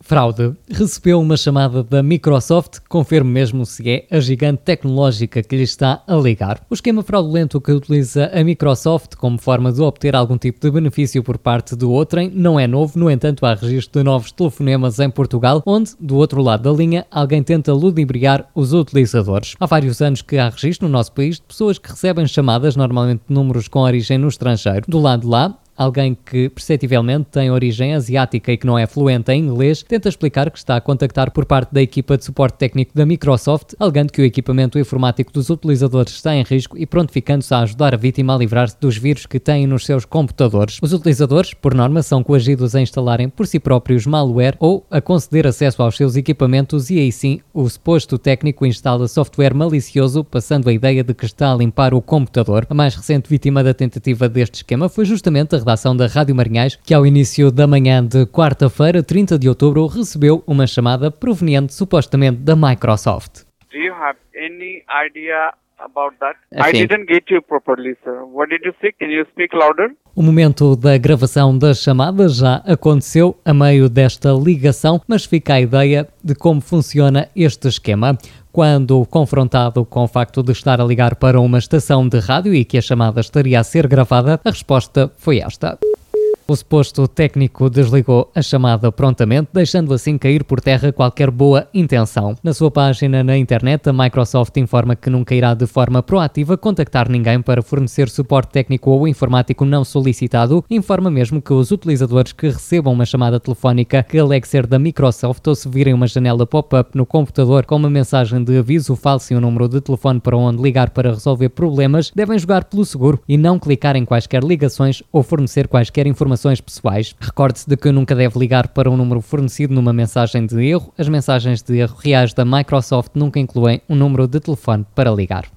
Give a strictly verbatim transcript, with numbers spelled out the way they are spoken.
Fraude. Recebeu uma chamada da Microsoft, confirme mesmo se é a gigante tecnológica que lhe está a ligar. O esquema fraudulento que utiliza a Microsoft como forma de obter algum tipo de benefício por parte do outrem não é novo, no entanto há registro de novos telefonemas em Portugal, onde, do outro lado da linha, alguém tenta ludibriar os utilizadores. Há vários anos que há registro no nosso país de pessoas que recebem chamadas, normalmente de números com origem no estrangeiro. Do lado de lá, alguém que, perceptivelmente, tem origem asiática e que não é fluente em inglês, tenta explicar que está a contactar por parte da equipa de suporte técnico da Microsoft, alegando que o equipamento informático dos utilizadores está em risco e prontificando-se a ajudar a vítima a livrar-se dos vírus que têm nos seus computadores. Os utilizadores, por norma, são coagidos a instalarem por si próprios malware ou a conceder acesso aos seus equipamentos e aí sim o suposto técnico instala software malicioso, passando a ideia de que está a limpar o computador. A mais recente vítima da tentativa deste esquema foi justamente a redação da Rádio Marinhais, que ao início da manhã de quarta-feira, trinta de outubro, recebeu uma chamada proveniente supostamente da Microsoft. Do you have any idea about that? Assim. I didn't get you properly, sir. What did you say? Can you speak louder? O momento da gravação da chamada já aconteceu a meio desta ligação, mas fica a ideia de como funciona este esquema. Quando confrontado com o facto de estar a ligar para uma estação de rádio e que a chamada estaria a ser gravada, a resposta foi esta. O suposto técnico desligou a chamada prontamente, deixando assim cair por terra qualquer boa intenção. Na sua página na internet, a Microsoft informa que nunca irá de forma proativa contactar ninguém para fornecer suporte técnico ou informático não solicitado. Informa mesmo que os utilizadores que recebam uma chamada telefónica que alegue ser da Microsoft ou se virem uma janela pop-up no computador com uma mensagem de aviso falso e um número de telefone para onde ligar para resolver problemas, devem jogar pelo seguro e não clicar em quaisquer ligações ou fornecer quaisquer informações pessoais. Recorde-se de que nunca deve ligar para um número fornecido numa mensagem de erro. As mensagens de erro reais da Microsoft nunca incluem um número de telefone para ligar.